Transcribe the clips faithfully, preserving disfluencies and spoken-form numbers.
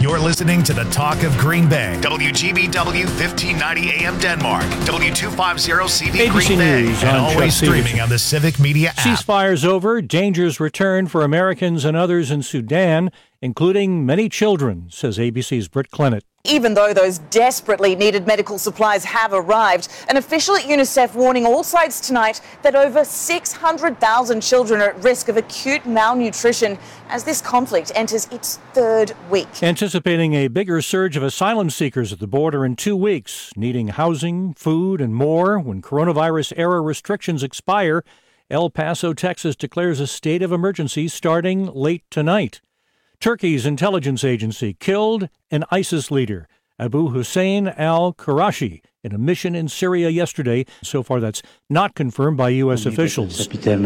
You're listening to the Talk of Green Bay. W G B W fifteen ninety A M Denmark. W two fifty C V A B C Green Bay. News, And I'm always Chuck streaming Stevenson. on the Civic Media app. Ceasefire's over. Dangers return for Americans and others in Sudan, including many children, says A B C's Britt Clennett. Even though those desperately needed medical supplies have arrived, an official at UNICEF warning all sides tonight that over six hundred thousand children are at risk of acute malnutrition as this conflict enters its third week. Anticipating a bigger surge of asylum seekers at the border in two weeks, needing housing, food, and more when coronavirus-era restrictions expire, El Paso, Texas declares a state of emergency starting late tonight. Turkey's intelligence agency killed an ISIS leader, Abu Hussein al-Qurashi, in a mission in Syria yesterday. So far, that's not confirmed by U S officials.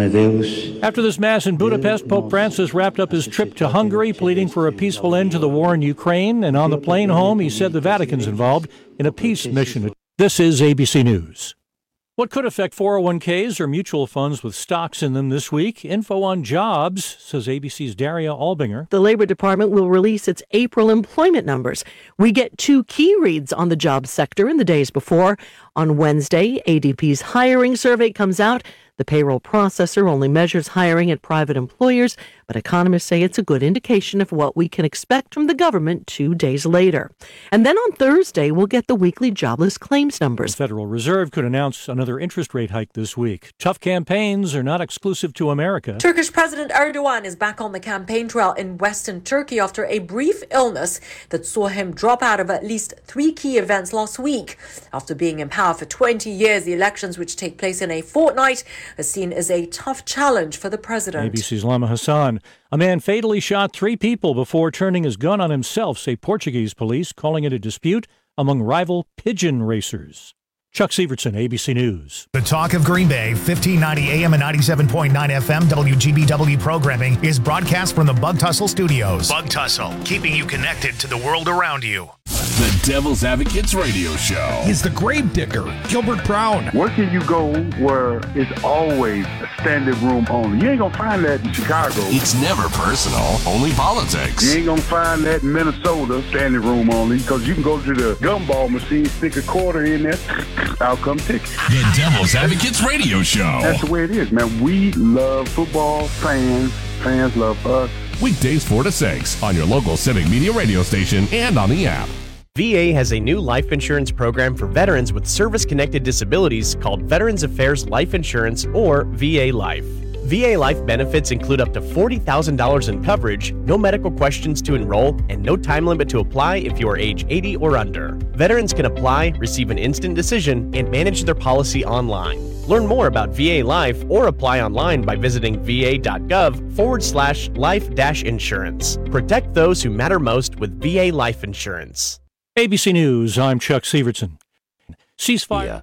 After this mass in Budapest, Pope Francis wrapped up his trip to Hungary, pleading for a peaceful end to the war in Ukraine. And on the plane home, he said the Vatican's involved in a peace mission. This is A B C News. What could affect four oh one k's or mutual funds with stocks in them this week? Info on jobs, says A B C's Daria Albinger. The Labor Department will release its April employment numbers. We get two key reads on the job sector in the days before. On Wednesday, A D P's hiring survey comes out. The payroll processor only measures hiring at private employers, but economists say it's a good indication of what we can expect from the government two days later. And then on Thursday, we'll get the weekly jobless claims numbers. The Federal Reserve could announce another interest rate hike this week. Tough campaigns are not exclusive to America. Turkish President Erdogan is back on the campaign trail in Western Turkey after a brief illness that saw him drop out of at least three key events last week. After being in power for twenty years, the elections, which take place in a fortnight, are seen as a tough challenge for the president. A B C's Lama Hassan. A man fatally shot three people before turning his gun on himself, say Portuguese police, calling it a dispute among rival pigeon racers. Chuck Severson, A B C News. The Talk of Green Bay, fifteen ninety A M and ninety-seven point nine F M W G B W programming is broadcast from the Bug Tussle Studios. Bug Tussle, keeping you connected to the world around you. The Devil's Advocates Radio Show. He's the grave digger, Gilbert Brown. Where can you go where it's always a standing room only? You ain't gonna find that in Chicago. It's never personal, only politics. You ain't gonna find that in Minnesota, standing room only, because you can go to the gumball machine, stick a quarter in there, out come ticket. The Devil's Advocates Radio Show. That's the way it is, man. We love football, fans, fans love us. Weekdays four to six on your local Civic Media radio station and on the app. V A has a new life insurance program for veterans with service-connected disabilities called Veterans Affairs Life Insurance, or V A Life. V A Life benefits include up to forty thousand dollars in coverage, no medical questions to enroll, and no time limit to apply if you are age eighty or under. Veterans can apply, receive an instant decision, and manage their policy online. Learn more about V A Life or apply online by visiting va.gov forward slash life dash insurance. Protect those who matter most with V A Life Insurance. A B C News, I'm Chuck Severson. Ceasefire. Yeah.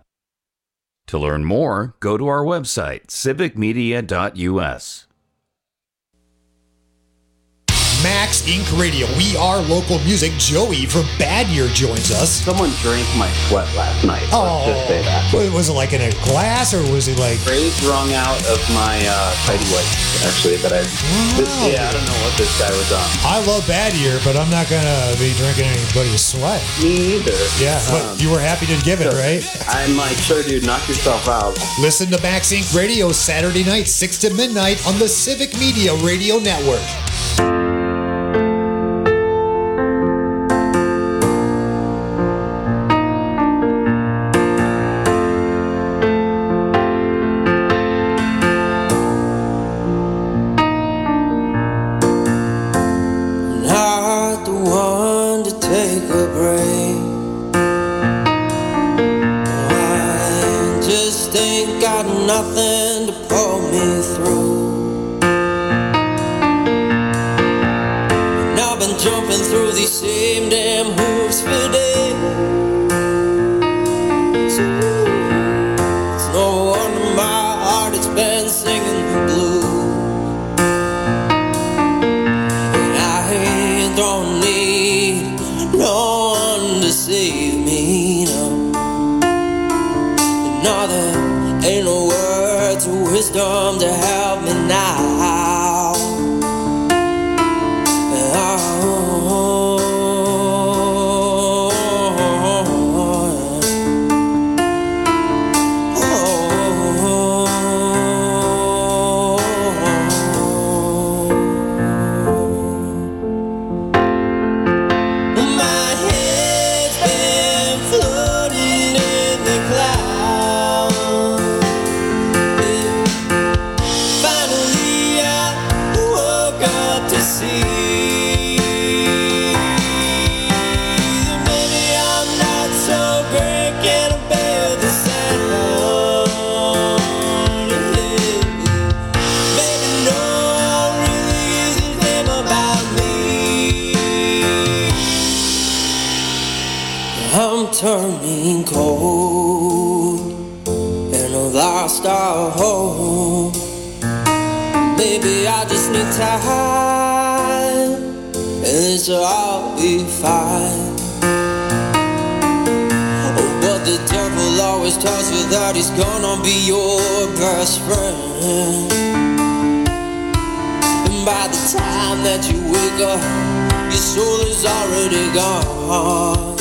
To learn more, go to our website, civic media dot u s. Max Incorporated. Radio. We are local music. Joey from Bad Year joins us. Someone drank my sweat last night. Oh, let's just say that. Was it like in a glass, or was it like Phrase wrung out of my uh, tidy whities? Actually, that I. Wow. This, yeah, I don't know what this guy was on. I love Bad Year, but I'm not gonna be drinking anybody's sweat. Me either. Yeah, but um, you were happy to give it, right? I'm like, sure, dude, knock yourself out. Listen to Max Incorporated. Radio Saturday night, six to midnight on the Civic Media Radio Network. Nothing to pull me through. And I've been jumping through these same damn hoops for days. It's no wonder my heart has been singing the blues. And I don't need no one to save me, no. No, there ain't no words of wisdom to help me now. Oh, I'm turning cold and I've lost our hope. Maybe I just need time and this'll all be fine. Oh, but the devil always tells you that he's gonna be your best friend. And by the time that you wake up, your soul is already gone.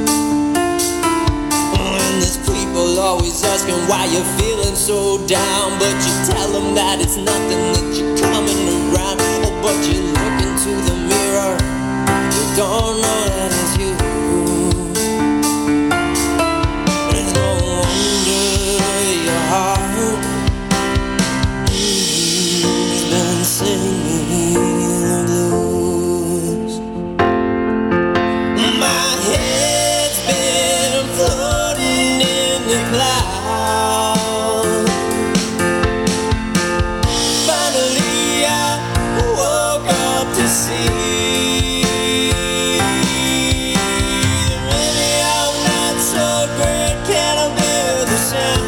And there's people always asking why you're feeling so down, but you tell them that it's nothing, that you're coming around. Oh, but you look into the mirror, you don't know that it's you. There's no wonder your heart has been singing the blues. My head's been floating in the clouds. Finally I woke up to see that maybe I'm not so great, can I bear the sound?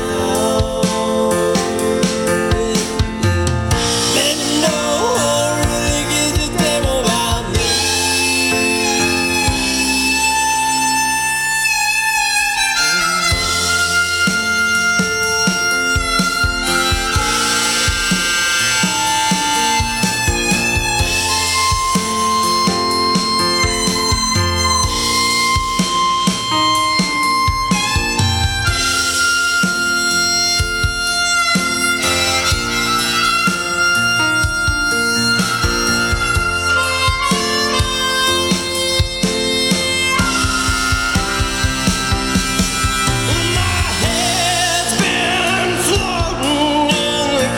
Maybe no one really gives a damn about me. My head's been floating in the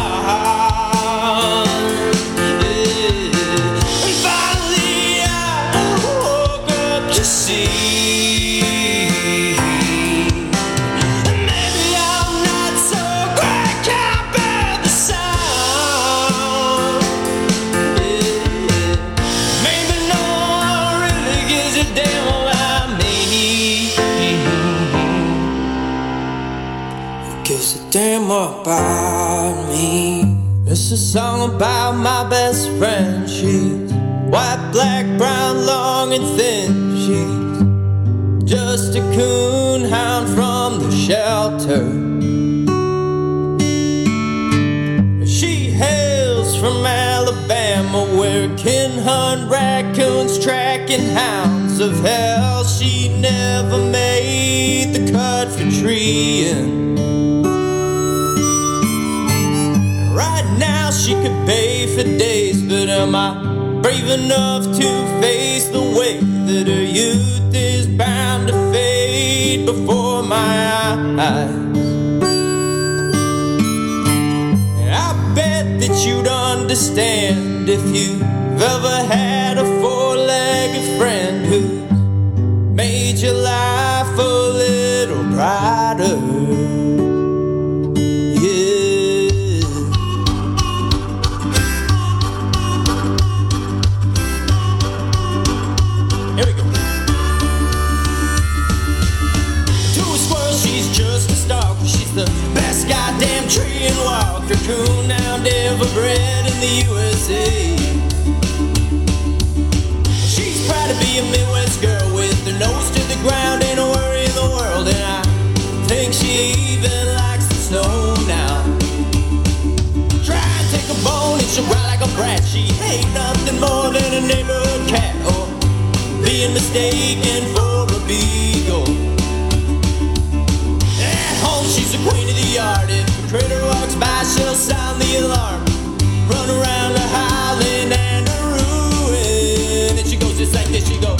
clouds. Yeah. And finally I woke up to see maybe I'm not so great, can't bear the sound. Yeah. Maybe no one really gives a damn about me. Who gives a damn about me? It's a song about my best friend. She's white, black, brown, long and thin. She's just a coon hound from the shelter. She hails from Alabama, where kin hunt raccoons, tracking hounds of hell. She never made the cut for treeing. Right now she could bathe for days, but am I brave enough to face the way that her youth is bound to fade before my eyes? I bet that you'd understand if you've ever had a four-legged friend who made your life a little brighter. The best goddamn tree and walker, coon now ever bred in the U S A. She's proud to be a Midwest girl with her nose to the ground, ain't a worry in the world, and I think she even likes the snow now. Try and take a bone and she'll cry like a brat. She ain't nothing more than a neighborhood cat, or being mistaken for a beagle. She's the queen of the yard. If a critter walks by, she'll sound the alarm. Run around the howling and a ruin. And she goes just like this, she goes.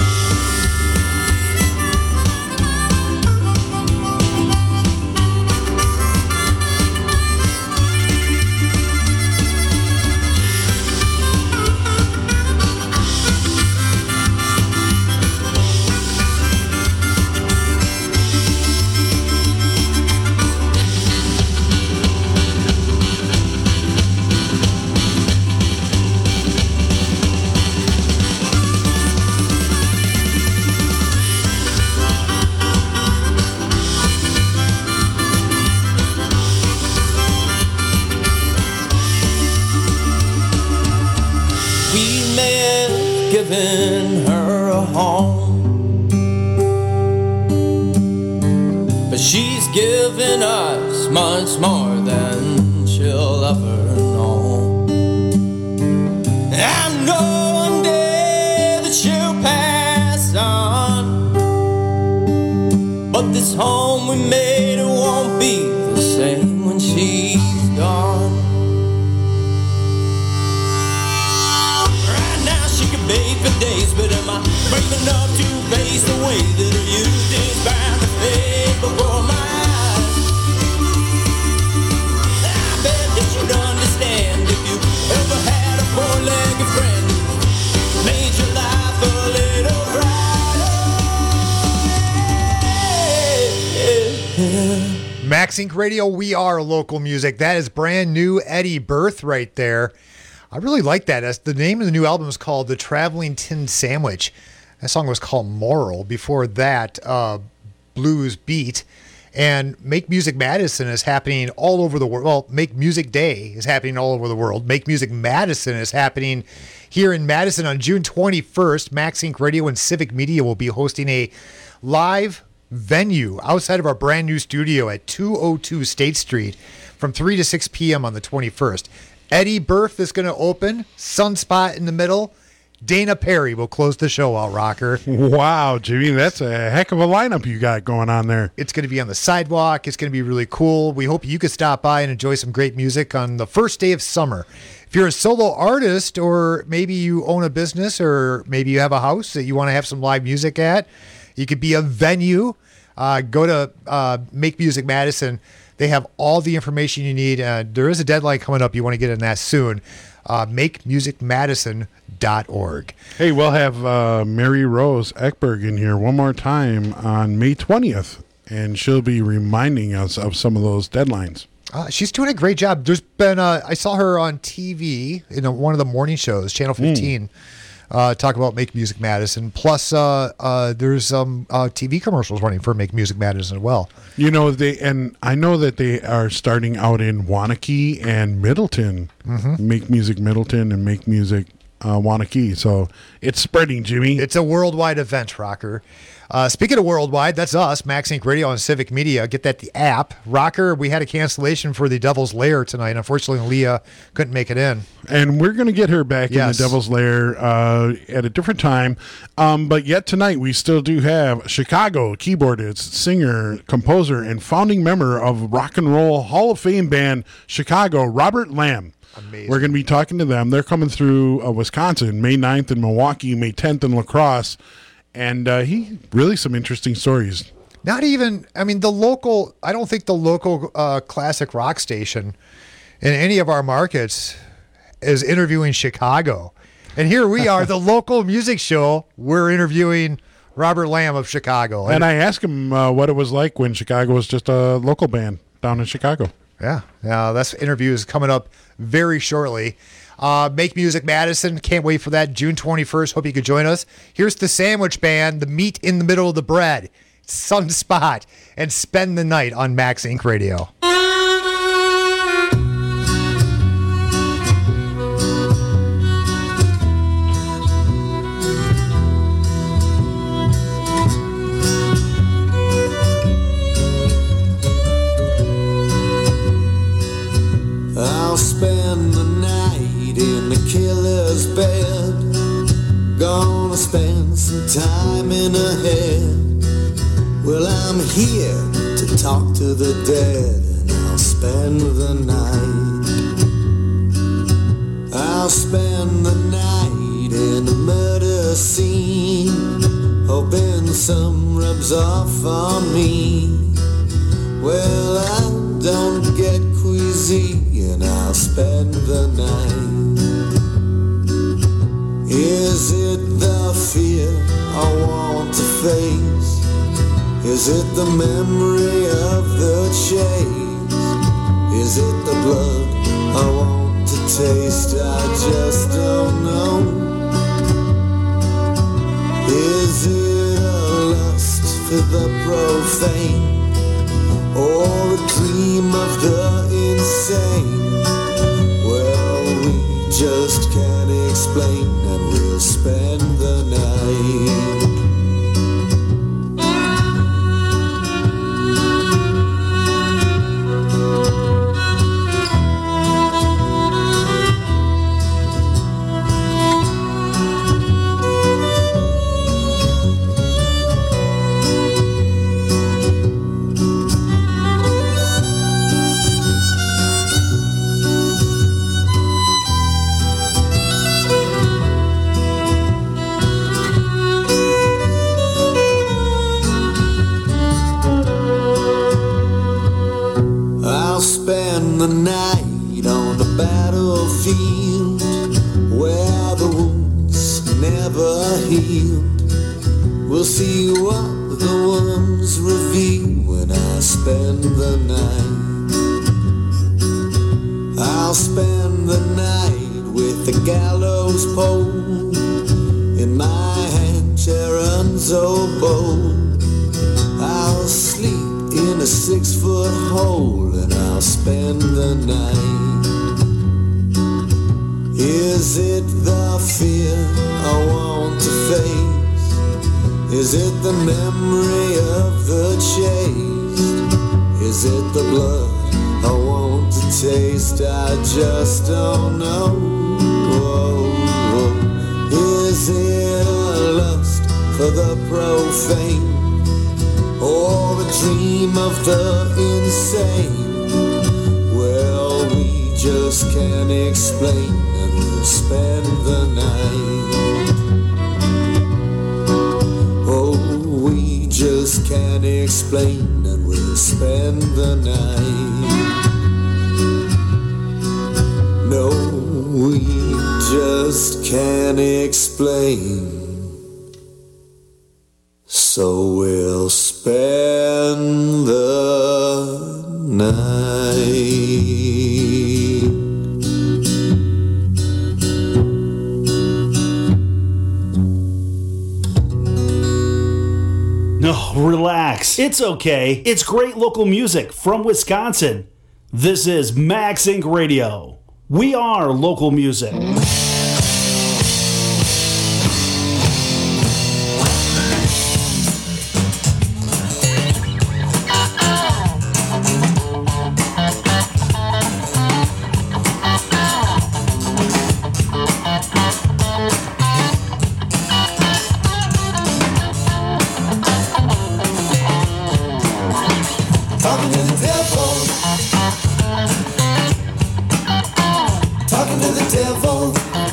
given her a home, but she's given us much more than she'll ever know. I know one day that she'll pass on, but this home we made, it won't be the same when she's gone. Right now she can bathe for days, but am I brave enough to face the way that her youth is bound to fade before my eyes? I bet that you'd understand if you ever had a four-legged friend, made your life a little brighter. Max Inc Radio, we are local music. That is brand new Eddie Birth right there. I really like that. That's, the name of the new album is called The Traveling Tin Sandwich. That song was called Moral. Before that, uh, Blues Beat. And Make Music Madison is happening all over the world. Well, Make Music Day is happening all over the world. Make Music Madison is happening here in Madison on June twenty-first. Max Inc Radio and Civic Media will be hosting a live venue outside of our brand new studio at two oh two State Street from three to six p.m. on the twenty-first. Eddie Birth is going to open, Sunspot in the middle. Dana Perry will close the show out, Rocker. Wow, Jimmy, that's a heck of a lineup you got going on there. It's going to be on the sidewalk. It's going to be really cool. We hope you could stop by and enjoy some great music on the first day of summer. If you're a solo artist, or maybe you own a business, or maybe you have a house that you want to have some live music at, you could be a venue. Uh, go to uh, Make Music Madison. They have all the information you need. Uh, there is a deadline coming up. You want to get in that soon. Uh, make music madison dot org. Hey, we'll have uh, Mary Rose Ekberg in here one more time on May twentieth, and she'll be reminding us of some of those deadlines. Uh, she's doing a great job. There's been, uh, I saw her on T V in a, one of the morning shows, Channel fifteen. Mm. Uh, talk about Make Music Madison. Plus, uh, uh, there's some um, uh, T V commercials running for Make Music Madison as well. You know, they and I know that they are starting out in Waunakee and Middleton. Mm-hmm. Make Music Middleton and Make Music uh, Waunakee. So it's spreading, Jimmy. It's a worldwide event, Rocker. Uh, speaking of worldwide, that's us, Max Inc Radio and Civic Media. Get that the app. Rocker, we had a cancellation for the Devil's Lair tonight. Unfortunately, Leah couldn't make it in. And we're going to get her back yes. in the Devil's Lair uh, at a different time. Um, but yet tonight, we still do have Chicago keyboardist, singer, composer, and founding member of Rock and Roll Hall of Fame band Chicago, Robert Lamb. Amazing. We're going to be talking to them. They're coming through uh, Wisconsin, May ninth in Milwaukee, May tenth in La Crosse. And uh, he really some interesting stories. Not even, I mean, the local, I don't think the local uh, classic rock station in any of our markets is interviewing Chicago. And here we are, the local music show, we're interviewing Robert Lamb of Chicago. And, and I asked him uh, what it was like when Chicago was just a local band down in Chicago. Yeah, yeah, that interview is coming up very shortly. Uh, Make Music Madison. Can't wait for that. June twenty-first. Hope you could join us. Here's the Sandwich Band, the meat in the middle of the bread. Sunspot. And Spend the Night on Max Inc Radio. I'll spend the night in the killer's bed. Gonna spend some time in her head. Well, I'm here to talk to the dead, and I'll spend the night. I'll spend the night in a murder scene, hoping some rubs off on me. Well, I don't get queasy, and I'll spend the night. Is it the fear I want to face? Is it the memory of the chase? Is it the blood I want to taste? I just don't know. Is it a lust for the profane, or a dream of the insane? Well, we just can't explain, and we'll spend the the night. I'll spend the night on the battlefield where the wounds never healed. We'll see what the worms reveal when I spend the night. I'll spend the night with the gallows pole in my hand, Sharon's oboe. I'll sleep in a six-foot hole and I'll spend the night. Is it the fear I want to face? Is it the memory of the chase? Is it the blood I want to taste? I just don't know. Whoa, whoa. Is it a lust for the profane, or a dream of the insane? Well, we just can't explain, and we'll spend the night. Oh, we just can't explain, and we'll spend the night. No, we just can't explain, so we'll spend the night. No, relax. It's okay. It's great local music from Wisconsin. This is Max Inc Radio. We are local music. Talking to the telephone. Talking to the telephone.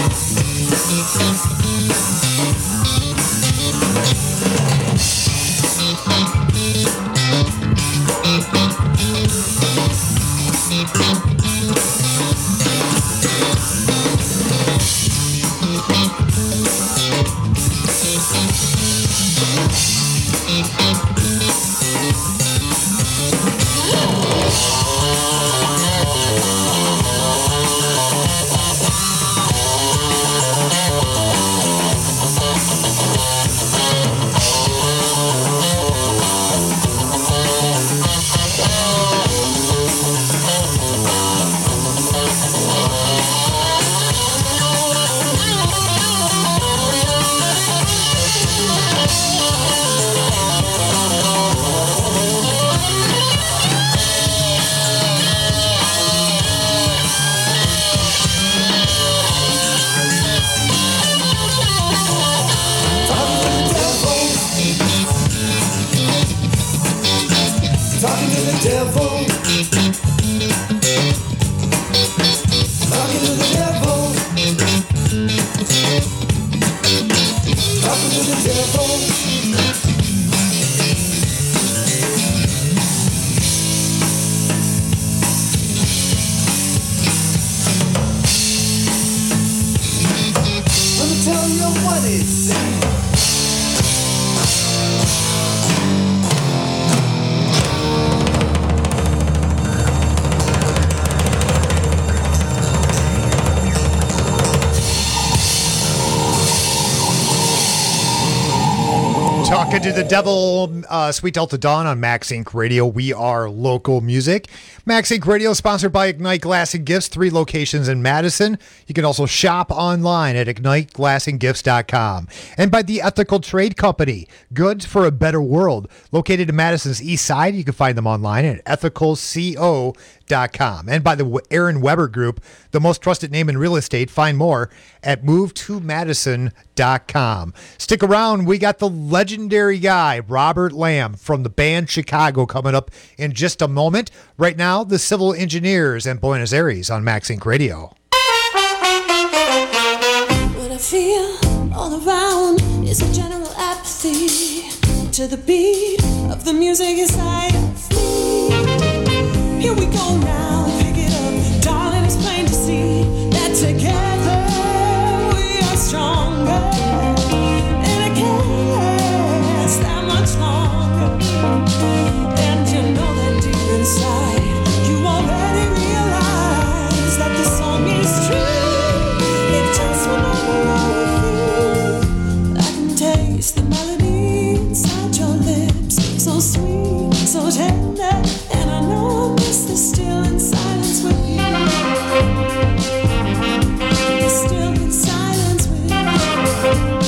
Talking to the Devil, uh, Sweet Delta Dawn on Max Inc Radio. We are local music. Max Inc Radio is sponsored by Ignite Glass and Gifts, three locations in Madison. You can also shop online at ignite glass and gifts dot com. And by the Ethical Trade Company, goods for a better world. Located in Madison's east side, you can find them online at ethical co dot com. And by the Aaron Weber Group, the most trusted name in real estate. Find more at move to madison dot com. Stick around. We got the legendary guy, Robert Lamb, from the band Chicago, coming up in just a moment. Right now, the Civil Engineers and Buenos Aires on Max Inc Radio. What I feel all around is a general apathy to the beat of the music inside of me. Here we go now, pick it up, darling, it's plain to see that together we are stronger, and I can't last that much longer. And you know that deep inside, you already realize that the song is true. It just went over with you. I can taste the melody inside your lips, so sweet, so tender, and I know I'm still in silence with you. Still in silence with you.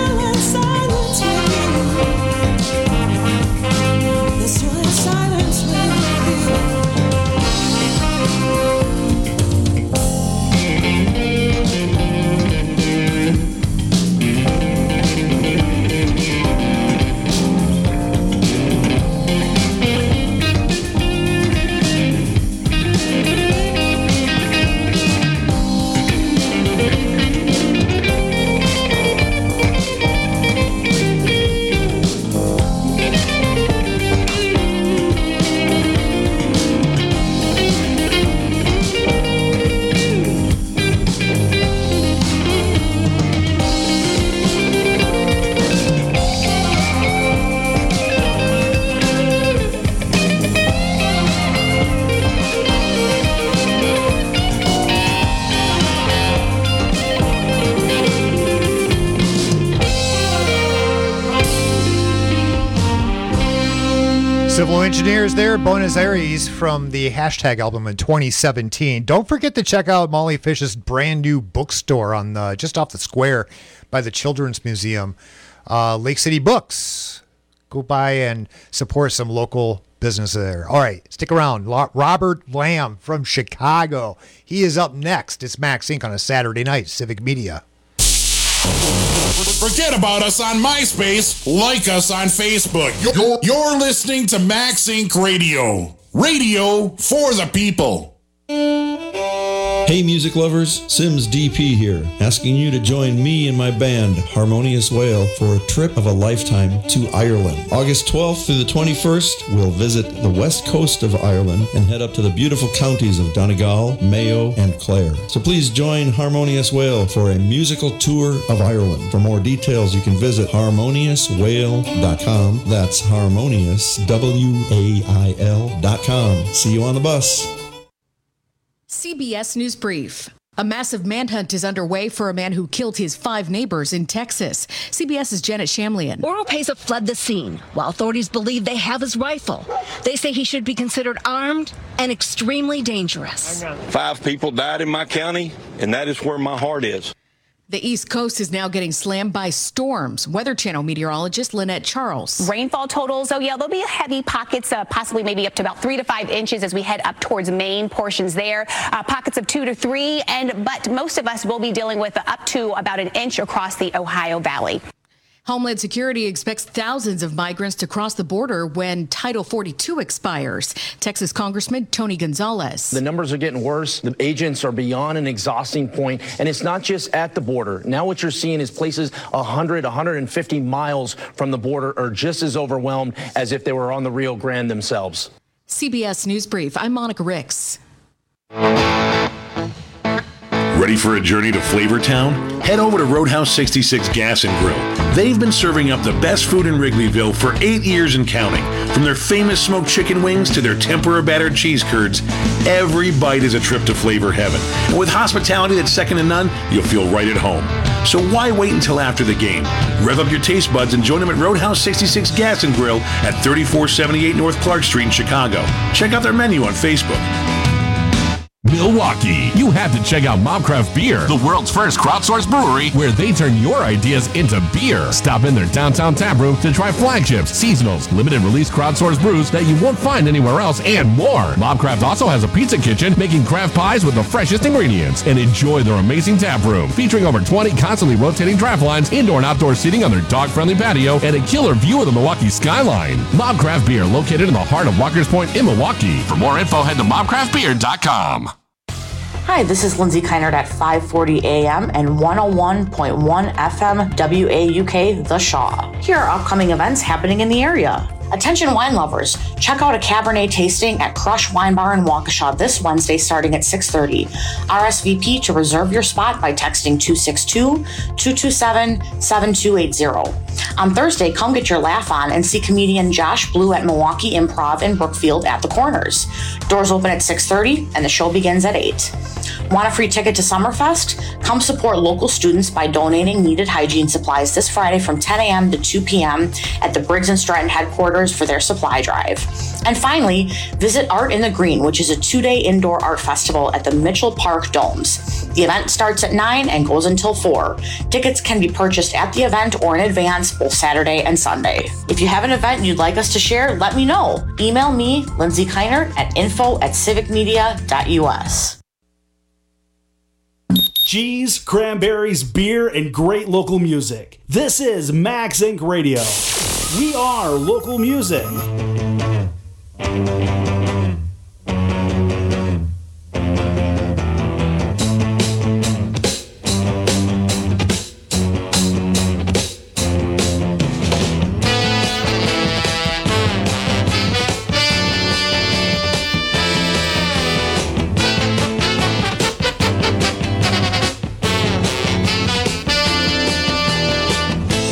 Silence Civil Engineers there, Buenos Aires, from the Hashtag album in twenty seventeen. Don't forget to check out Molly Fish's brand new bookstore on the, just off the square by the Children's Museum, uh, Lake City Books. Go by and support some local business there. All right, stick around. Robert Lamb from Chicago. He is up next. It's Max Inc on a Saturday night, Civic Media. Forget about us on MySpace. Like us on Facebook. You're, you're listening to Max Inc Radio. Radio for the people. Hey music lovers, Sims D P here, asking you to join me and my band, Harmonious Whale, for a trip of a lifetime to Ireland. August twelfth through the twenty-first, we'll visit the west coast of Ireland and head up to the beautiful counties of Donegal, Mayo, and Clare. So please join Harmonious Whale for a musical tour of Ireland. For more details, you can visit harmonious whale dot com. That's harmonious, W A I L dot com. See you on the bus. C B S News Brief. A massive manhunt is underway for a man who killed his five neighbors in Texas. CBS's Janet Shamlian. Oropesa fled the scene while authorities believe they have his rifle. They say he should be considered armed and extremely dangerous. Five people died in my county, and that is where my heart is. The East Coast is now getting slammed by storms. Weather Channel meteorologist Lynette Charles. Rainfall totals, oh yeah, there'll be heavy pockets, uh, possibly maybe up to about three to five inches as we head up towards Maine, portions there. Uh, pockets of two to three, and but most of us will be dealing with up to about an inch across the Ohio Valley. Homeland Security expects thousands of migrants to cross the border when Title forty-two expires. Texas Congressman Tony Gonzalez. The numbers are getting worse. The agents are beyond an exhausting point, and it's not just at the border. Now what you're seeing is places one hundred, one hundred fifty miles from the border are just as overwhelmed as if they were on the Rio Grande themselves. C B S News Brief. I'm Monica Ricks. Ready for a journey to Flavortown? Head over to Roadhouse sixty-six Gas and Grill. They've been serving up the best food in Wrigleyville for eight years and counting. From their famous smoked chicken wings to their tempura battered cheese curds, every bite is a trip to flavor heaven. And with hospitality that's second to none, you'll feel right at home. So why wait until after the game? Rev up your taste buds and join them at Roadhouse sixty-six Gas and Grill at thirty-four seventy-eight North Clark Street in Chicago. Check out their menu on Facebook. Milwaukee. You have to check out Mobcraft Beer, the world's first crowdsourced brewery where they turn your ideas into beer. Stop in their downtown tap room to try flagships, seasonals, limited release crowdsourced brews that you won't find anywhere else, and more. Mobcraft also has a pizza kitchen making craft pies with the freshest ingredients. And enjoy their amazing tap room featuring over twenty constantly rotating draft lines, indoor and outdoor seating on their dog-friendly patio, and a killer view of the Milwaukee skyline. Mobcraft Beer, located in the heart of Walker's Point in Milwaukee. For more info, head to mobcraft beer dot com. Hi, this is Lindsay Keinert at five forty A M and one oh one point one F M W A U K The Shaw. Here are upcoming events happening in the area. Attention wine lovers, check out a Cabernet tasting at Crush Wine Bar in Waukesha this Wednesday starting at six thirty. R S V P to reserve your spot by texting two six two, two two seven, seven two eight zero. On Thursday, come get your laugh on and see comedian Josh Blue at Milwaukee Improv in Brookfield at the Corners. Doors open at six thirty and the show begins at eight. Want a free ticket to Summerfest? Come support local students by donating needed hygiene supplies this Friday from ten A M to two P M at the Briggs and Stratton headquarters for their supply drive. And finally, visit Art in the Green, which is a two-day indoor art festival at the Mitchell Park Domes. The event starts at nine and goes until four. Tickets can be purchased at the event or in advance both Saturday and Sunday. If you have an event you'd like us to share, let me know. Email me, Lindsay Keinert, at info at civicmedia dot U S. Cheese, cranberries, beer, and great local music. This is Max Inc Radio. We are local music.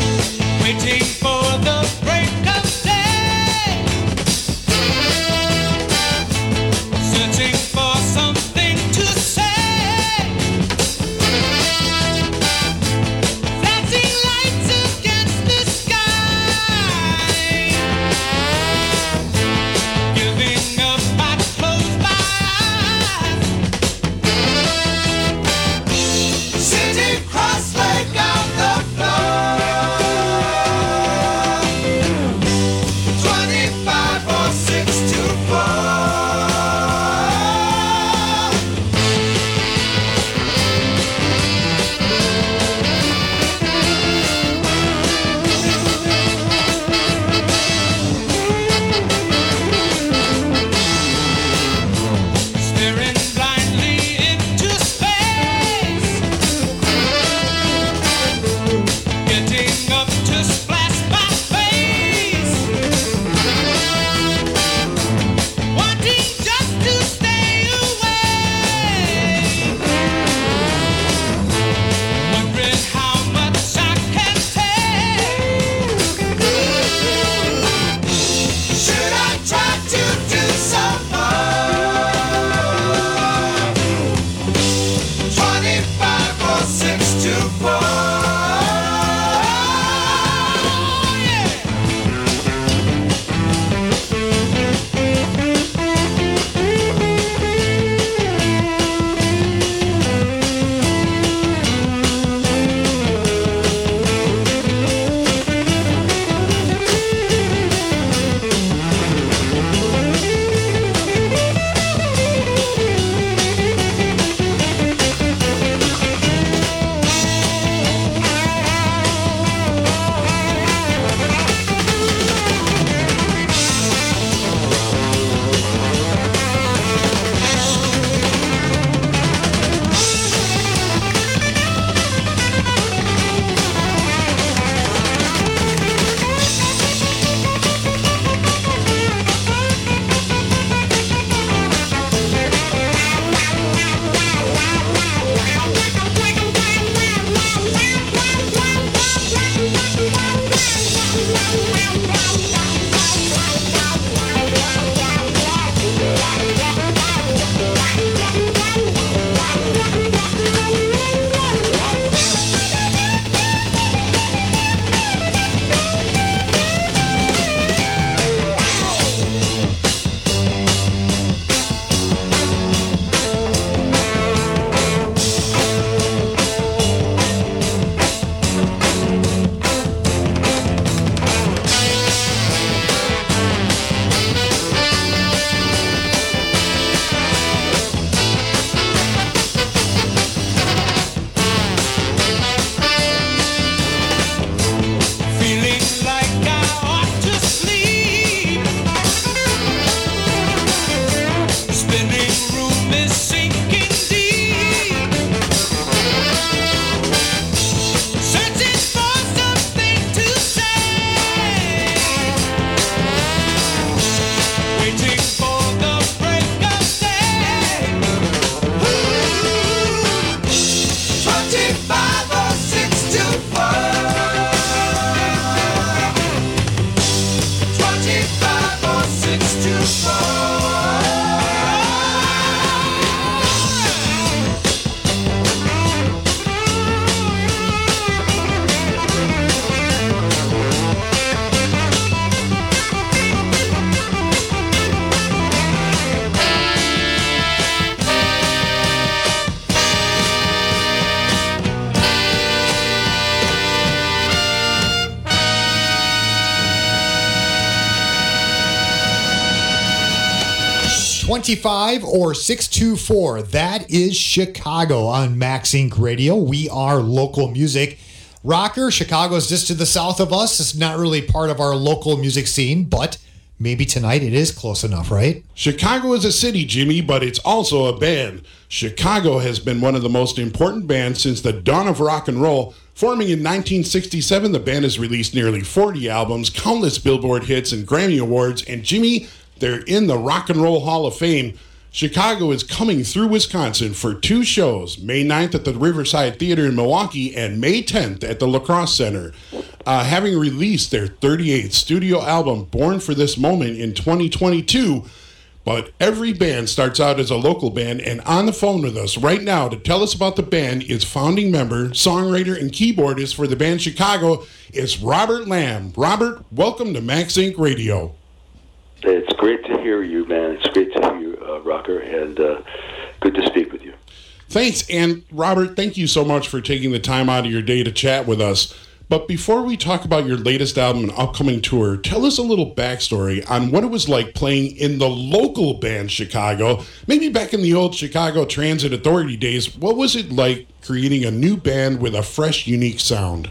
Waiting for the break of day. twenty-five or six two four. That is Chicago on Max Inc Radio. We are local music. Rocker, Chicago's just to the south of us. It's not really part of our local music scene, but maybe tonight it is close enough, right? Chicago is a city, Jimmy, but it's also a band. Chicago has been one of the most important bands since the dawn of rock and roll. Forming in nineteen sixty-seven, the band has released nearly forty albums, countless Billboard hits, and Grammy Awards. And Jimmy, they're in the Rock and Roll Hall of Fame. Chicago is coming through Wisconsin for two shows, May ninth at the Riverside Theater in Milwaukee and May tenth at the La Crosse Center. Uh, having released their thirty-eighth studio album, Born for This Moment, in twenty twenty-two, but every band starts out as a local band, and on the phone with us right now to tell us about the band is founding member, songwriter, and keyboardist for the band Chicago, is Robert Lamb. Robert, welcome to Max Inc Radio. It's great to hear you, man. It's great to hear you, uh, Rocker, and uh, good to speak with you. Thanks, and Robert, thank you so much for taking the time out of your day to chat with us. But before we talk about your latest album and upcoming tour, tell us a little backstory on what it was like playing in the local band Chicago. Maybe back in the old Chicago Transit Authority days, what was it like creating a new band with a fresh, unique sound?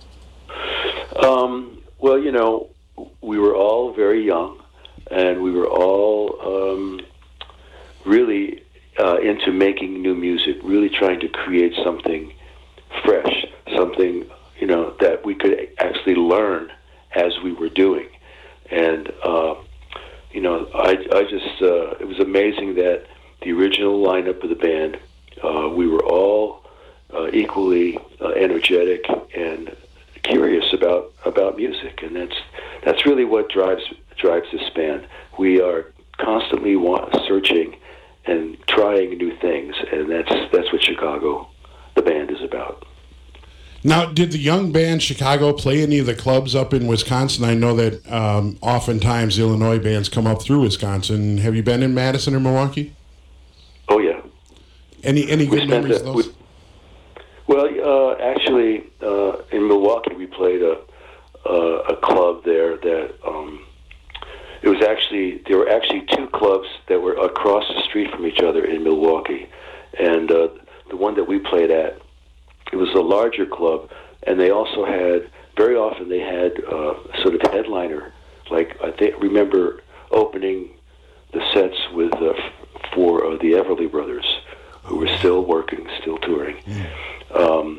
Um, well, you know, we were all very young. And we were all um, really uh, into making new music, really trying to create something fresh, something, you know, that we could actually learn as we were doing. And, uh, you know, I, I just, uh, it was amazing that the original lineup of the band, uh, we were all uh, equally uh, energetic and curious about, about music. And that's, that's really what drives drives this band. We are constantly want, searching and trying new things, and that's that's what Chicago, the band, is about. Now, did the young band Chicago play any of the clubs up in Wisconsin? I know that um, oftentimes Illinois bands come up through Wisconsin. Have you been in Madison or Milwaukee? Oh, yeah. Any any good memories a, of those? We, well, uh, actually, uh, in Milwaukee, we played a, a, a club there that... Um, It was actually, there were actually two clubs that were across the street from each other in Milwaukee. And uh, the one that we played at, it was a larger club, and they also had, very often they had uh, sort of headliner. Like, I think, remember opening the sets with, uh, for uh, the Everly Brothers, who were still working, still touring. Um,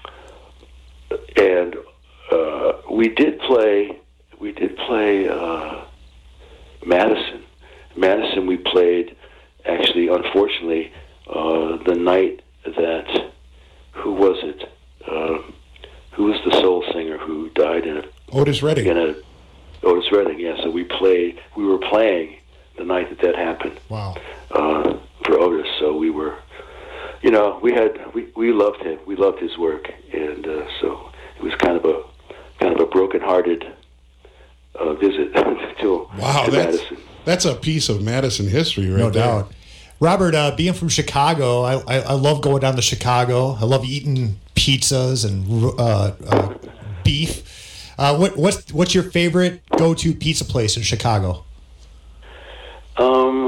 and uh, we did play, we did play... Uh, Madison. Madison, we played, actually, unfortunately, uh, the night that, who was it? Uh, who was the soul singer who died in a... Otis Redding. In a, Otis Redding, yeah. So we played, we were playing the night that that happened. Wow. Uh, for Otis, so we were, you know, we had, we, we loved him. We loved his work. And uh, so it was kind of a, kind of a broken-hearted... Uh, visit to, wow, to that's, Madison. That's a piece of Madison history right no there. doubt. Robert, uh, being from Chicago, I, I, I love going down to Chicago. I love eating pizzas and uh, uh, beef. Uh, what, what's what's your favorite go-to pizza place in Chicago? Um,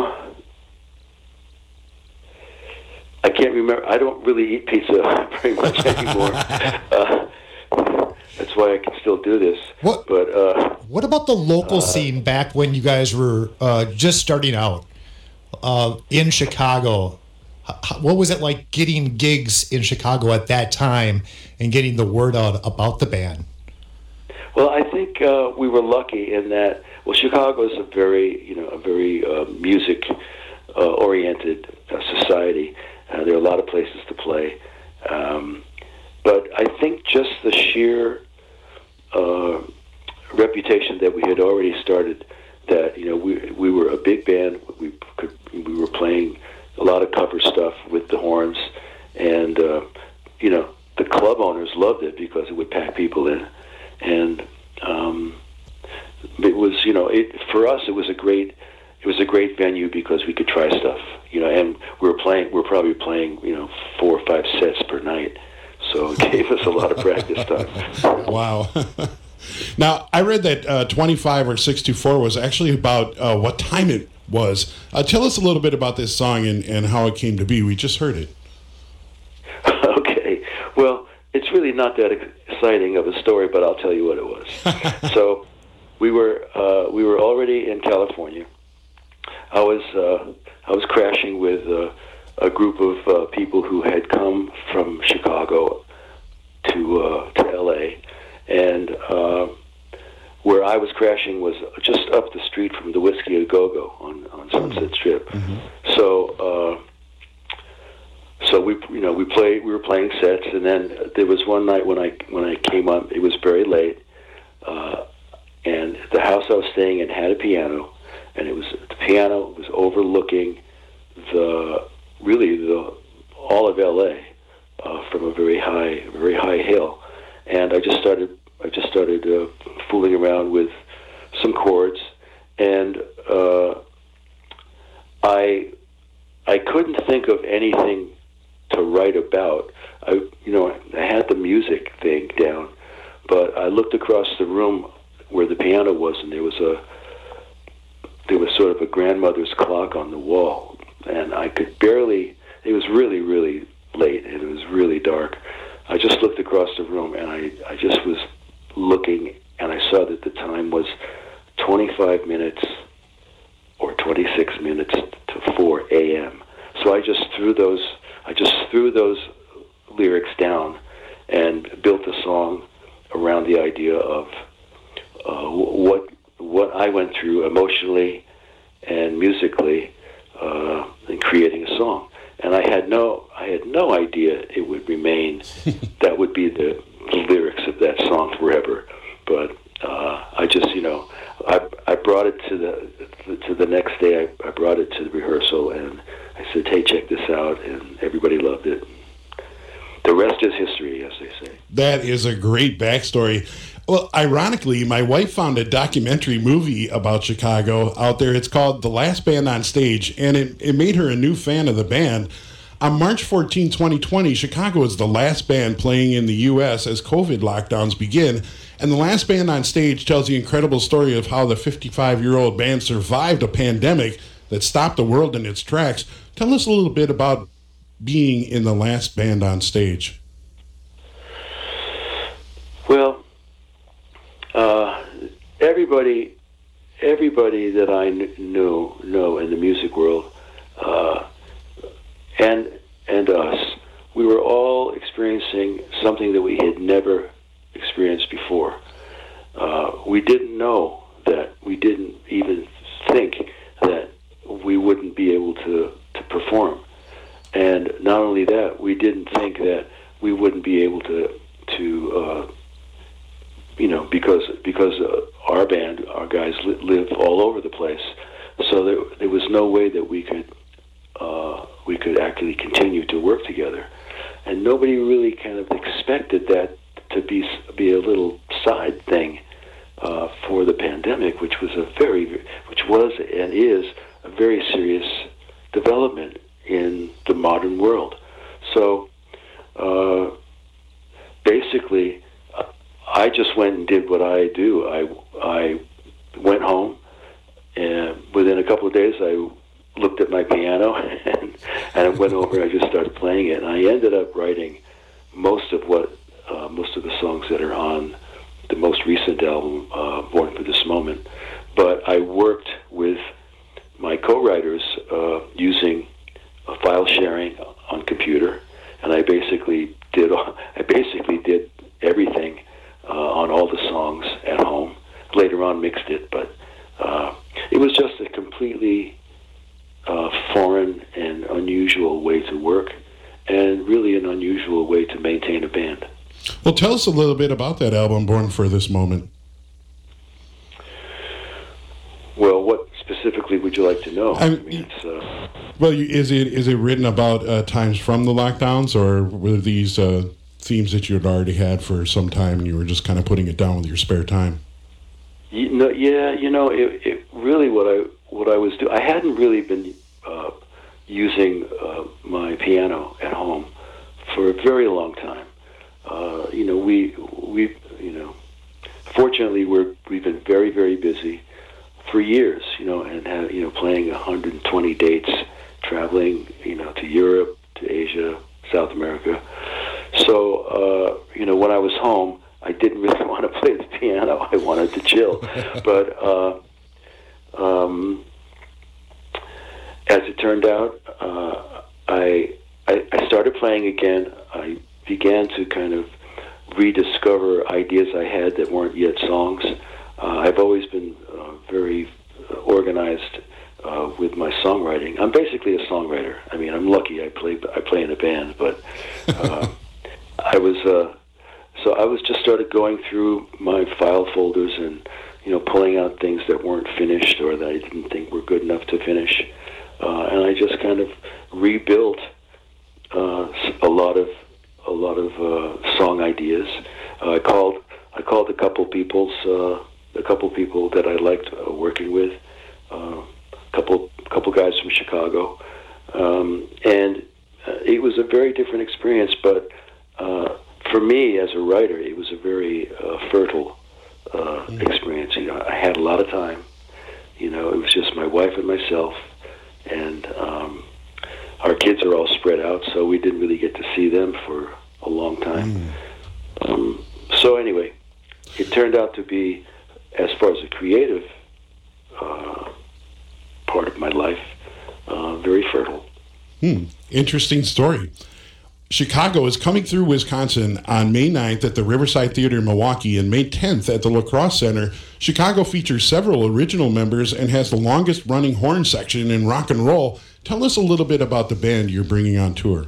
I can't remember. I don't really eat pizza very much anymore. uh, That's why I can still do this. What? But uh, what about the local uh, scene back when you guys were uh, just starting out uh, in Chicago? What was it like getting gigs in Chicago at that time and getting the word out about the band? Well, I think uh, we were lucky in that. Well, Chicago is a very, you know, a very uh, music uh, oriented uh, society. Uh, there are a lot of places to play. Um, But I think just the sheer uh, reputation that we had already started, that, you know, we we were a big band. We could we were playing a lot of cover stuff with the horns, and uh, you know, the club owners loved it because it would pack people in, and um, it was, you know, it for us it was a great it was a great venue because we could try stuff, you know, and we were playing we were probably playing, you know, four or five sets per night. So it gave us a lot of practice time. Wow. Now, I read that uh, twenty-five or six two four was actually about uh, what time it was. Uh, tell us a little bit about this song and, and how it came to be. We just heard it. Okay. Well, it's really not that exciting of a story, but I'll tell you what it was. So we were uh, we were already in California. I was uh, I was crashing with uh, a group of uh, people who had come from Chicago to uh, to L A, and uh, where I was crashing was just up the street from the Whiskey A Go Go on on Sunset Strip. Mm-hmm. So. Uh, So we, you know, we played. We were playing sets, and then there was one night when I when I came up. It was very late, uh, and the house I was staying in had a piano, and it was the piano was overlooking the really the all of L A uh, from a very high very high hill, and I just started I just started uh, fooling around with some chords, and uh, I I couldn't think of anything to write about. I, you know, I had the music thing down, but I looked across the room where the piano was, and there was a there was sort of a grandmother's clock on the wall, and I could barely. It was really, really late, and it was really dark. I just looked across the room, and I, I just was looking, and I saw that the time was twenty-five minutes or twenty-six minutes to four a.m. So I just threw those. I just threw those lyrics down and built a song around the idea of uh, what what I went through emotionally and musically uh, in creating a song. And I had no I had no idea it would remain. That would be the, the lyrics of that song forever. But uh, I just you know I I brought it to the to the next day. I, I brought it to the rehearsal and I said, hey, check this out, and everybody loved it. The rest is history, as they say. That is a great backstory. Well, ironically, my wife found a documentary movie about Chicago out there. It's called The Last Band on Stage, and it, it made her a new fan of the band. On March fourteenth, twenty twenty, Chicago was the last band playing in the U S as COVID lockdowns begin. And The Last Band on Stage tells the incredible story of how the fifty-five-year-old band survived a pandemic that stopped the world in its tracks. Tell us a little bit about being in The Last Band on Stage. Well, uh, everybody, everybody that I kn- knew know in the music world, uh, and and us, we were all experiencing something that we had never experienced before. Uh, we didn't know that. We didn't even think that we wouldn't be able to, to perform. And not only that, we didn't think that we wouldn't be able to, to uh, you know, because because uh, our band, our guys li- live all over the place, so there, there was no way that we could uh, we could actually continue to work together. And nobody really kind of expected that to be be a little side thing uh, for the pandemic, which was a very, which was and is a very serious development in the modern world. So uh, basically, I just went and did what I do. I I went home, and within a couple of days, I looked at my piano and, and I went over and I just started playing it. And I ended up writing most of what uh, most of the songs that are on the most recent album, uh, Born for This Moment. But I worked with my co-writers uh, using a file sharing on computer, and I basically did I basically did everything uh, on all the songs at home. Later on, mixed it, but uh, it was just a completely uh, foreign and unusual way to work, and really an unusual way to maintain a band. Well, tell us a little bit about that album, Born for This Moment. Well, what specifically would you like to know? I, I mean, it's, uh, well, is it is it written about uh, times from the lockdowns, or were these uh, themes that you had already had for some time and you were just kind of putting it down with your spare time? You know, yeah, you know, it, it really what I what I was doing. I hadn't really been uh, using uh, my piano at home for a very long time. Uh, you know, we we you know, fortunately we're we've been very very busy for years, you know, and have, you know, playing one hundred twenty dates, traveling, you know, to Europe, to Asia, South America. So, uh, you know, when I was home, I didn't really want to play the piano. I wanted to chill. But uh, um, as it turned out, uh, I, I I started playing again. I began to kind of rediscover ideas I had that weren't yet songs. Uh, I've always been uh, very organized uh, with my songwriting. I'm basically a songwriter. I mean, I'm lucky. I play I play in a band, but uh, I was uh, so I was just started going through my file folders and, you know, pulling out things that weren't finished or that I didn't think were good enough to finish, uh, and I just kind of rebuilt uh, a lot of a lot of uh, song ideas. Uh, I called I called a couple people's. Uh, a couple people that I liked uh, working with, a uh, couple couple guys from Chicago, um, and uh, it was a very different experience. But uh, for me, as a writer, it was a very uh, fertile uh, mm. experience. You know, I had a lot of time. You know, it was just my wife and myself, and um, our kids are all spread out, so we didn't really get to see them for a long time. Mm. Um, so anyway, it turned out to be, as far as a creative uh, part of my life, uh, very fertile. Hmm. Interesting story. Chicago is coming through Wisconsin on May ninth at the Riverside Theater in Milwaukee and May tenth at the La Crosse Center. Chicago features several original members and has the longest running horn section in rock and roll. Tell us a little bit about the band you're bringing on tour.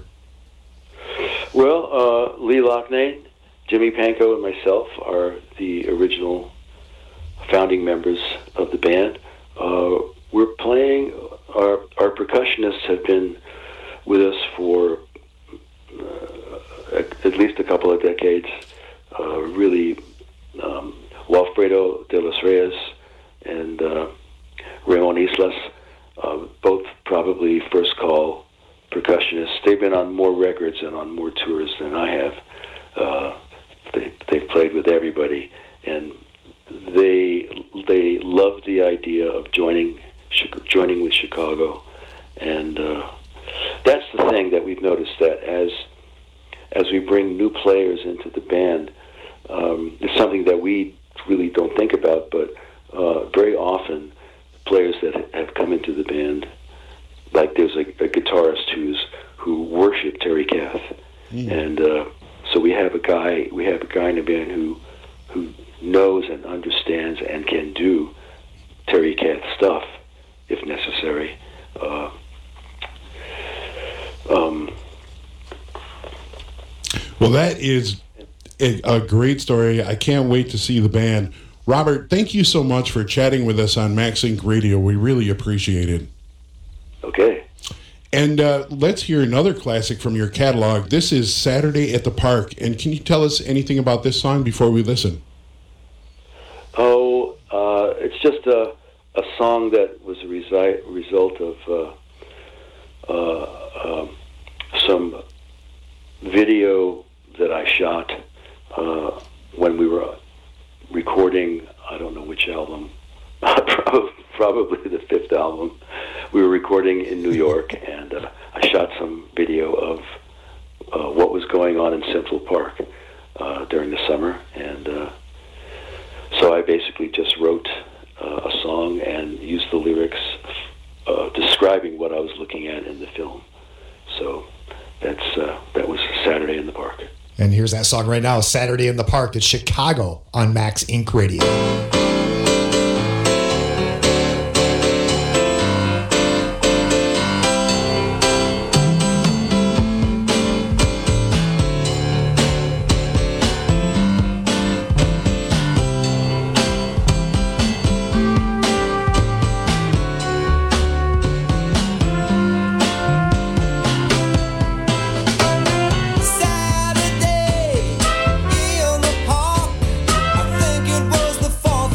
Well, uh, Lee Loughnane, Jimmy Pankow, and myself are the original founding members of the band. Uh, we're playing, our, our percussionists have been with us for uh, at, at least a couple of decades. Uh, really, um, Walfredo de los Reyes and uh, Ramon Islas, uh, both probably first call percussionists. They've been on more records and on more tours than I have. Uh, they, they've played with everybody, and They they love the idea of joining joining with Chicago, and uh, that's the thing that we've noticed, that as as we bring new players into the band, um, it's something that we really don't think about, but uh, very often players that have come into the band, like there's a, a guitarist who's who worshiped Terry Kath, mm. and uh, so we have a guy we have a guy in the band who who. knows and understands and can do Terry Kath stuff if necessary. Uh, um, well, that is a, a great story. I can't wait to see the band. Robert, thank you so much for chatting with us on Max Inc Radio. We really appreciate it. Okay. And uh, let's hear another classic from your catalog. This is Saturday at the Park. And can you tell us anything about this song before we listen? Oh, uh, it's just a, a song that was a resi- result of uh, uh, um, some video that I shot uh, when we were recording, I don't know which album, probably the fifth album. We were recording in New York, and uh, I shot some video of uh, what was going on in Central Park uh, during the summer, and uh, so I basically just wrote uh, a song and used the lyrics uh, describing what I was looking at in the film. So that's uh, that was Saturday in the Park. And here's that song right now, Saturday in the Park. It's Chicago on Max Inc Radio. Saturday in the park, I think it was the fourth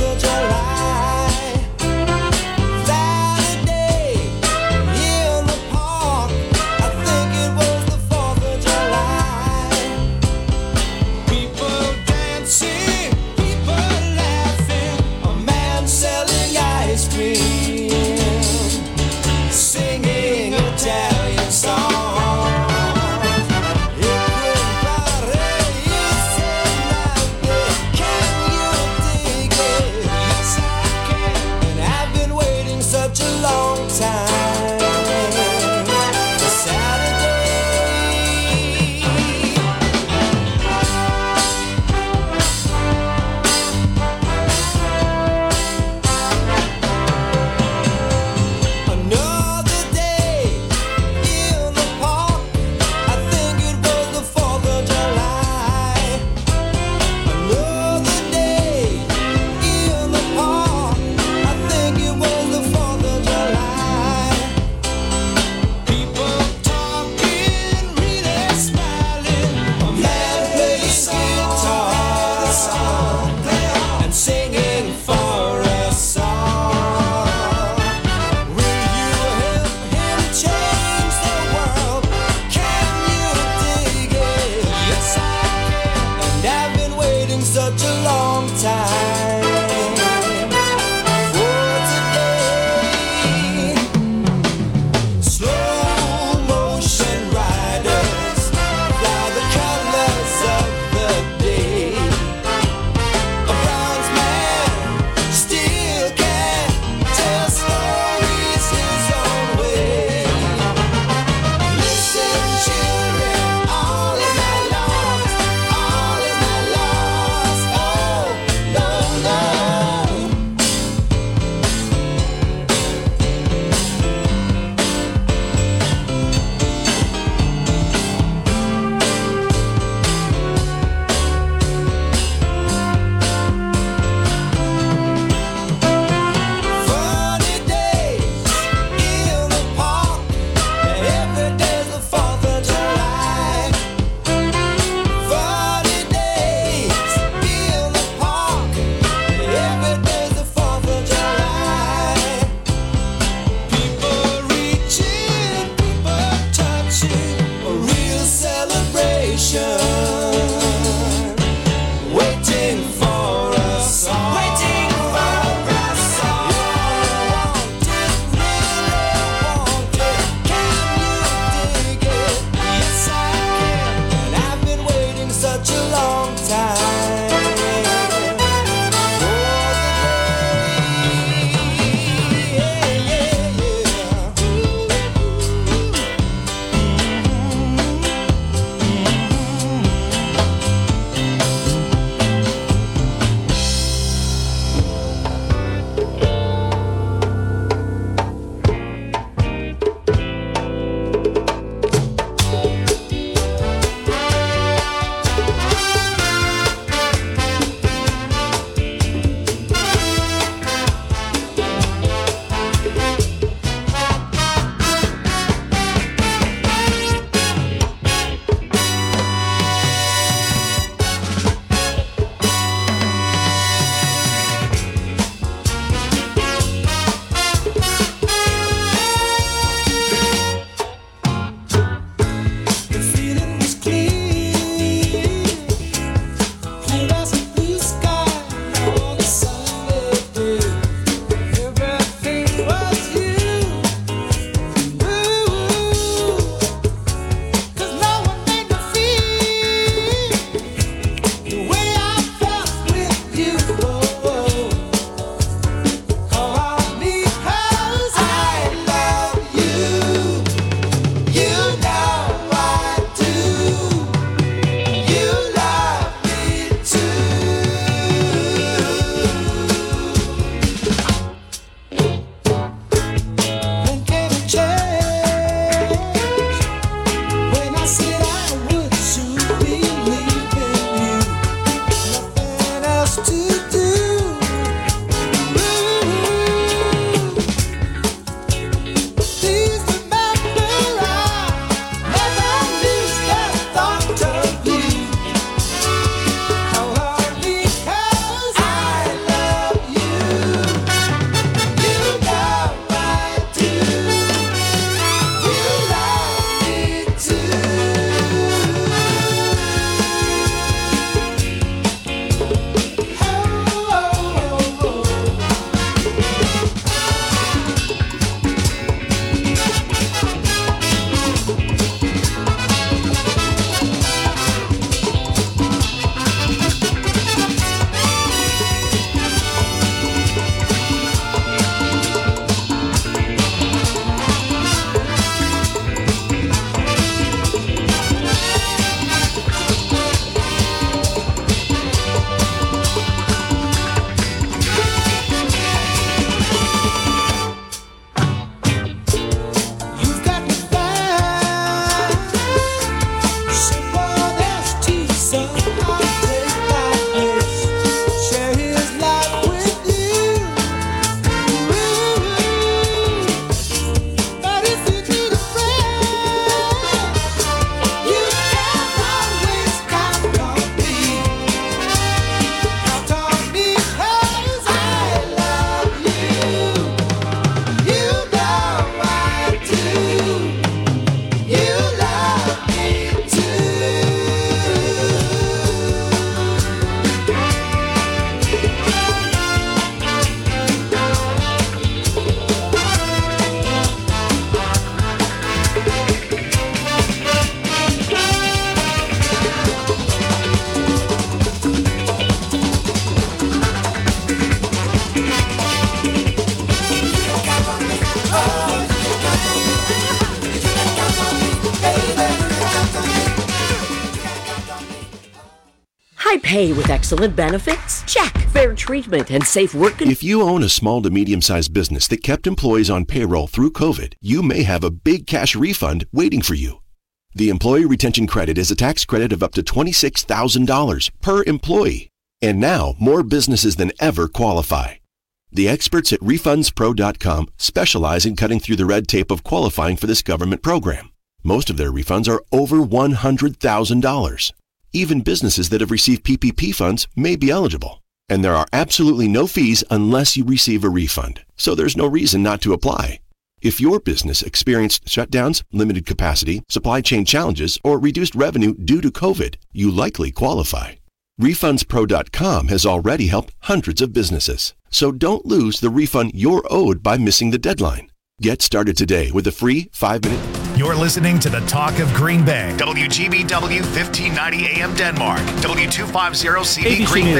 High pay with excellent benefits? Check. Fair treatment and safe work. If you own a small to medium-sized business that kept employees on payroll through COVID, you may have a big cash refund waiting for you. The Employee Retention Credit is a tax credit of up to twenty-six thousand dollars per employee. And now, more businesses than ever qualify. The experts at refunds pro dot com specialize in cutting through the red tape of qualifying for this government program. Most of their refunds are over one hundred thousand dollars. Even businesses that have received P P P funds may be eligible. And there are absolutely no fees unless you receive a refund. So there's no reason not to apply. If your business experienced shutdowns, limited capacity, supply chain challenges, or reduced revenue due to COVID, you likely qualify. refunds pro dot com has already helped hundreds of businesses. So don't lose the refund you're owed by missing the deadline. Get started today with a free five-minute... You're listening to the Talk of Green Bay. W G B W fifteen ninety A M Denmark. W two fifty C B Green Bay.